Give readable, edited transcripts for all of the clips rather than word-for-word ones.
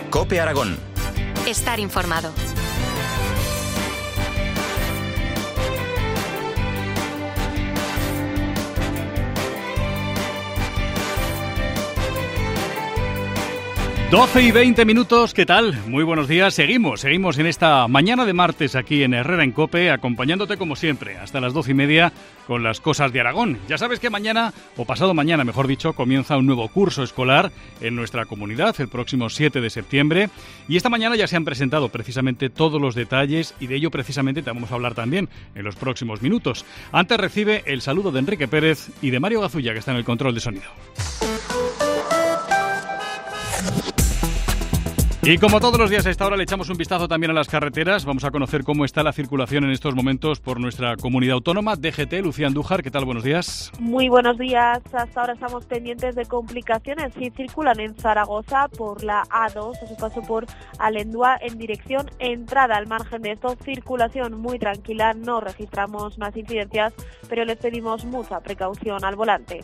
COPE Aragón. Estar informado. Doce y 20 minutos, ¿qué tal? Muy buenos días, seguimos en esta mañana de martes aquí en Herrera en COPE, acompañándote como siempre, hasta las 12:30 con las cosas de Aragón. Ya sabes que mañana, o pasado mañana mejor dicho, comienza un nuevo curso escolar en nuestra comunidad, el próximo 7 de septiembre, y esta mañana ya se han presentado precisamente todos los detalles, y de ello precisamente te vamos a hablar también en los próximos minutos. Antes recibe el saludo de Enrique Pérez y de Mario Gazulla, que está en el control de sonido. Y como todos los días a esta hora le echamos un vistazo también a las carreteras. Vamos a conocer cómo está la circulación en estos momentos por nuestra comunidad autónoma. DGT, Lucía Andújar, ¿qué tal? Buenos días. Muy buenos días. Hasta ahora estamos pendientes de complicaciones. Sí circulan en Zaragoza por la A2 a su paso por Alendua en dirección entrada. Al margen de esto, circulación muy tranquila. No registramos más incidencias, pero les pedimos mucha precaución al volante.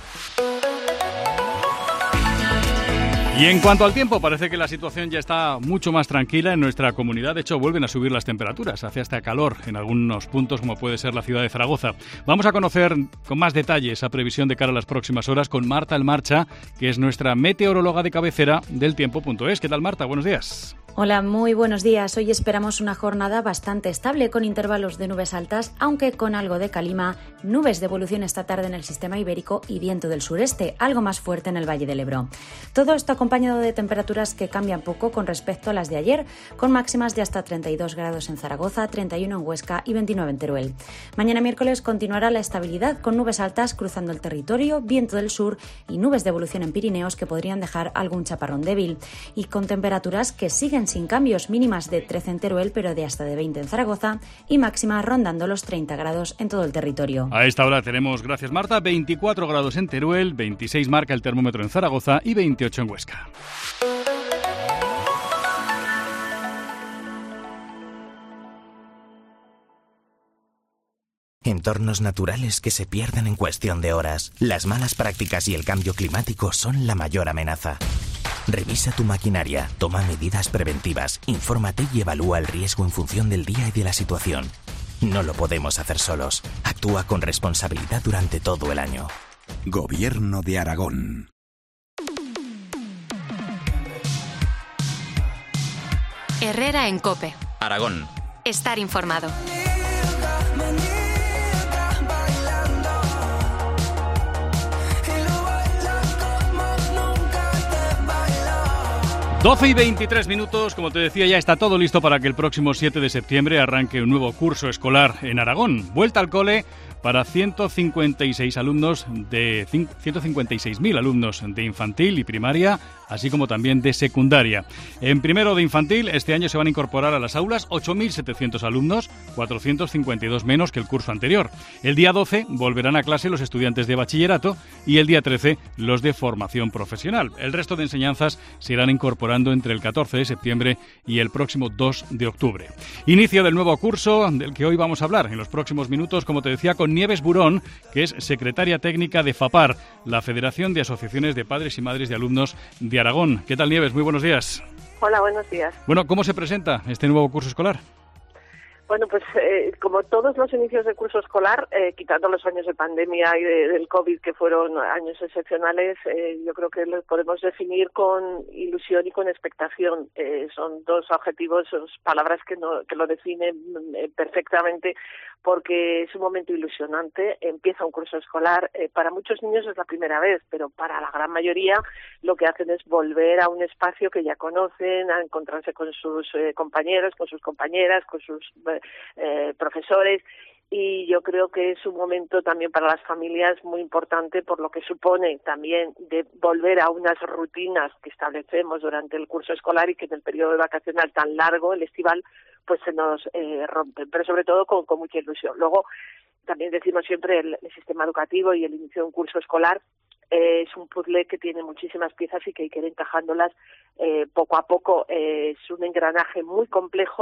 Y en cuanto al tiempo, parece que la situación ya está mucho más tranquila en nuestra comunidad. De hecho, vuelven a subir las temperaturas. Hace hasta calor en algunos puntos, como puede ser la ciudad de Zaragoza. Vamos a conocer con más detalle esa previsión de cara a las próximas horas con Marta Almarcha, que es nuestra meteoróloga de cabecera del tiempo.es. ¿Qué tal, Marta? Buenos días. Hola, muy buenos días. Hoy esperamos una jornada bastante estable con intervalos de nubes altas, aunque con algo de calima, nubes de evolución esta tarde en el sistema ibérico y viento del sureste, algo más fuerte en el Valle del Ebro. Todo esto acompañado de temperaturas que cambian poco con respecto a las de ayer, con máximas de hasta 32 grados en Zaragoza, 31 en Huesca y 29 en Teruel. Mañana miércoles continuará la estabilidad con nubes altas cruzando el territorio, viento del sur y nubes de evolución en Pirineos que podrían dejar algún chaparrón débil, y con temperaturas que siguen sin cambios, mínimas de 13 en Teruel pero de hasta de 20 en Zaragoza y máximas rondando los 30 grados en todo el territorio. A esta hora tenemos, gracias Marta, 24 grados en Teruel, 26 marca el termómetro en Zaragoza y 28 en Huesca. Entornos naturales que se pierden en cuestión de horas. Las malas prácticas y el cambio climático son la mayor amenaza. Revisa tu maquinaria, toma medidas preventivas, infórmate y evalúa el riesgo en función del día y de la situación. No lo podemos hacer solos. Actúa con responsabilidad durante todo el año. Gobierno de Aragón. Herrera en COPE. Aragón. Estar informado. 12 y 23 minutos, como te decía, ya está todo listo para que el próximo 7 de septiembre arranque un nuevo curso escolar en Aragón. Vuelta al cole para 156 alumnos de 156.000 alumnos de infantil y primaria, así como también de secundaria. En primero de infantil, este año se van a incorporar a las aulas 8.700 alumnos, 452 menos que el curso anterior. El día 12 volverán a clase los estudiantes de bachillerato y el día 13 los de formación profesional. El resto de enseñanzas se irán incorporando entre el 14 de septiembre y el próximo 2 de octubre. Inicio del nuevo curso del que hoy vamos a hablar en los próximos minutos, como te decía, con Nieves Burón, que es secretaria técnica de FAPAR, la Federación de Asociaciones de Padres y Madres de Alumnos de Aragón. ¿Qué tal, Nieves? Muy buenos días. Hola, buenos días. Bueno, ¿cómo se presenta este nuevo curso escolar? Bueno, pues como todos los inicios de curso escolar, quitando los años de pandemia y del COVID, que fueron años excepcionales, yo creo que lo podemos definir con ilusión y con expectación. Son dos adjetivos, son palabras que lo definen perfectamente, porque es un momento ilusionante. Empieza un curso escolar. Para muchos niños es la primera vez, pero para la gran mayoría lo que hacen es volver a un espacio que ya conocen, a encontrarse con sus compañeros, con sus compañeras, con sus profesores, y yo creo que es un momento también para las familias muy importante por lo que supone también de volver a unas rutinas que establecemos durante el curso escolar y que en el periodo vacacional tan largo, el estival, pues se nos rompen, pero sobre todo con mucha ilusión. Luego, también decimos siempre el sistema educativo y el inicio de un curso escolar es un puzzle que tiene muchísimas piezas y que hay que ir encajándolas poco a poco. Es un engranaje muy complejo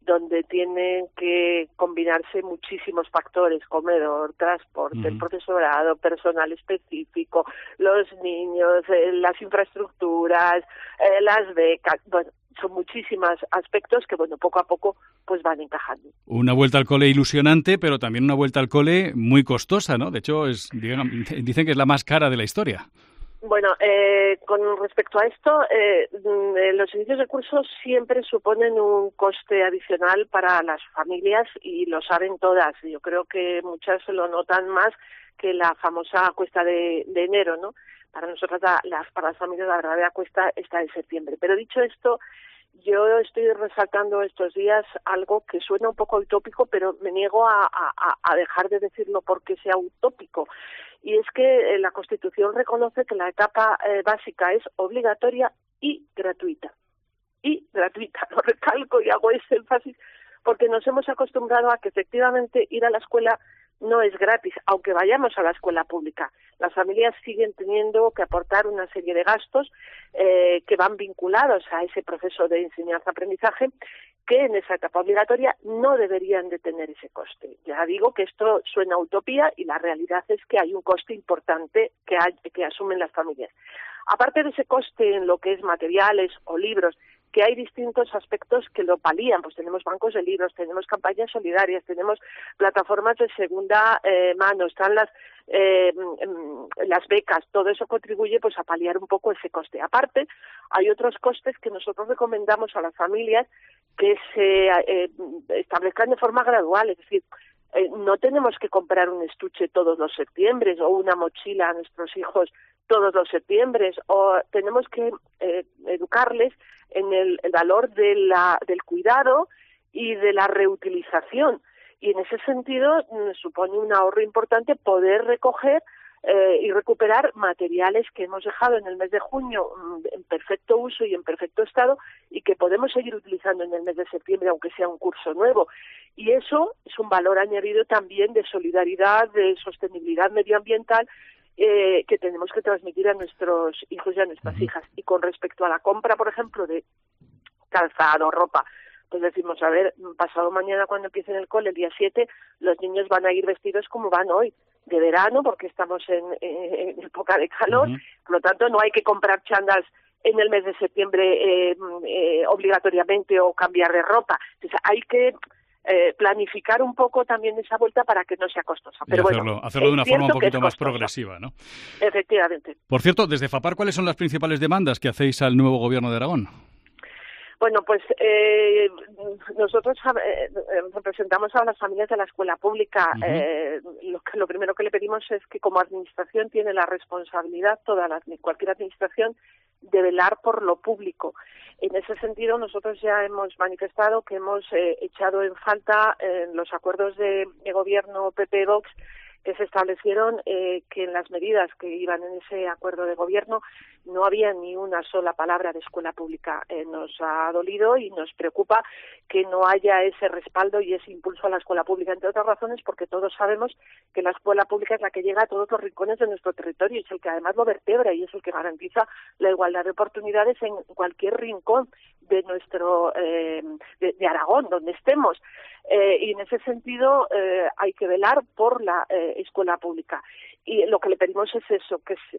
donde tienen que combinarse muchísimos factores: comedor, transporte, el profesorado, personal específico, los niños, las infraestructuras, las becas. Bueno, son muchísimos aspectos que, bueno, poco a poco pues van encajando. Una vuelta al cole ilusionante, pero también una vuelta al cole muy costosa, ¿no? De hecho, dicen que es la más cara de la historia. Bueno, con respecto a esto, los inicios de curso siempre suponen un coste adicional para las familias y lo saben todas. Yo creo que muchas lo notan más que la famosa cuesta de enero, ¿no? Para nosotras, para las familias, la verdadera cuesta está en septiembre. Pero dicho esto, yo estoy resaltando estos días algo que suena un poco utópico, pero me niego a dejar de decirlo porque sea utópico. Y es que la Constitución reconoce que la etapa básica es obligatoria y gratuita. Y gratuita, lo recalco y hago ese énfasis, porque nos hemos acostumbrado a que efectivamente ir a la escuela no es gratis, aunque vayamos a la escuela pública. Las familias siguen teniendo que aportar una serie de gastos que van vinculados a ese proceso de enseñanza-aprendizaje, que en esa etapa obligatoria no deberían de tener ese coste. Ya digo que esto suena a utopía y la realidad es que hay un coste importante que asumen las familias. Aparte de ese coste en lo que es materiales o libros, que hay distintos aspectos que lo palían, pues tenemos bancos de libros, tenemos campañas solidarias, tenemos plataformas de segunda mano, están las becas, todo eso contribuye pues a paliar un poco ese coste. Aparte, hay otros costes que nosotros recomendamos a las familias que se establezcan de forma gradual, es decir, no tenemos que comprar un estuche todos los septiembres o una mochila a nuestros hijos todos los septiembres, o tenemos que educarles en el valor del cuidado y de la reutilización. Y en ese sentido supone un ahorro importante poder recoger y recuperar materiales que hemos dejado en el mes de junio en perfecto uso y en perfecto estado y que podemos seguir utilizando en el mes de septiembre, aunque sea un curso nuevo. Y eso es un valor añadido también de solidaridad, de sostenibilidad medioambiental, que tenemos que transmitir a nuestros hijos y a nuestras hijas. Y con respecto a la compra, por ejemplo, de calzado, ropa, pues decimos, a ver, pasado mañana cuando empiecen el cole, el día 7, los niños van a ir vestidos como van hoy, de verano, porque estamos en época de calor, por lo tanto no hay que comprar chándals en el mes de septiembre obligatoriamente o cambiar de ropa. Entonces hay que planificar un poco también esa vuelta para que no sea costosa. Pero hacerlo de una forma un poquito más progresiva, ¿no? Efectivamente. Por cierto, desde FAPAR, ¿cuáles son las principales demandas que hacéis al nuevo Gobierno de Aragón? Bueno, pues nosotros representamos a las familias de la escuela pública. Lo primero que le pedimos es que como administración tiene la responsabilidad, cualquier administración, de velar por lo público. En ese sentido, nosotros ya hemos manifestado que hemos echado en falta los acuerdos de gobierno PP-Vox que se establecieron que en las medidas que iban en ese acuerdo de gobierno no había ni una sola palabra de escuela pública. Nos ha dolido y nos preocupa que no haya ese respaldo y ese impulso a la escuela pública, entre otras razones porque todos sabemos que la escuela pública es la que llega a todos los rincones de nuestro territorio y es el que además lo vertebra y es el que garantiza la igualdad de oportunidades en cualquier rincón de nuestro de Aragón, donde estemos. Y en ese sentido hay que velar por la escuela pública. Y lo que le pedimos es eso,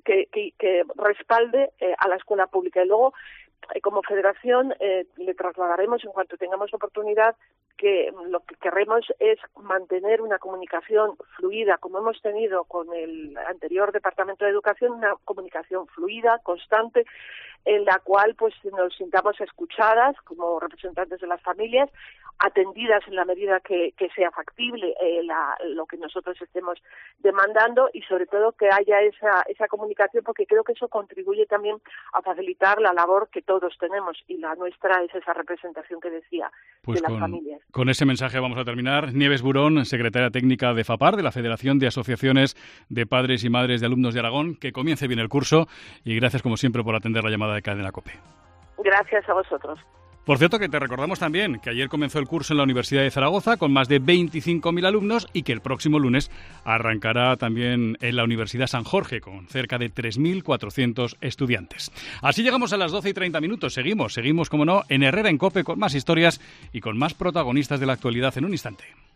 que respalde a la escuela pública. Y luego, como federación, le trasladaremos en cuanto tengamos oportunidad que lo que queremos es mantener una comunicación fluida, como hemos tenido con el anterior Departamento de Educación, una comunicación fluida, constante, en la cual pues nos sintamos escuchadas como representantes de las familias, atendidas en la medida que sea factible lo que nosotros estemos demandando y sobre todo que haya esa comunicación, porque creo que eso contribuye también a facilitar la labor que todos tenemos y la nuestra es esa representación que decía pues de las familias. Con ese mensaje vamos a terminar. Nieves Burón, secretaria técnica de FAPAR, de la Federación de Asociaciones de Padres y Madres de Alumnos de Aragón, que comience bien el curso y gracias como siempre por atender la llamada de Cadena COPE. Gracias a vosotros. Por cierto, que te recordamos también que ayer comenzó el curso en la Universidad de Zaragoza con más de 25.000 alumnos y que el próximo lunes arrancará también en la Universidad San Jorge con cerca de 3.400 estudiantes. Así llegamos a las 12:30. Seguimos, como no, en Herrera en COPE con más historias y con más protagonistas de la actualidad en un instante.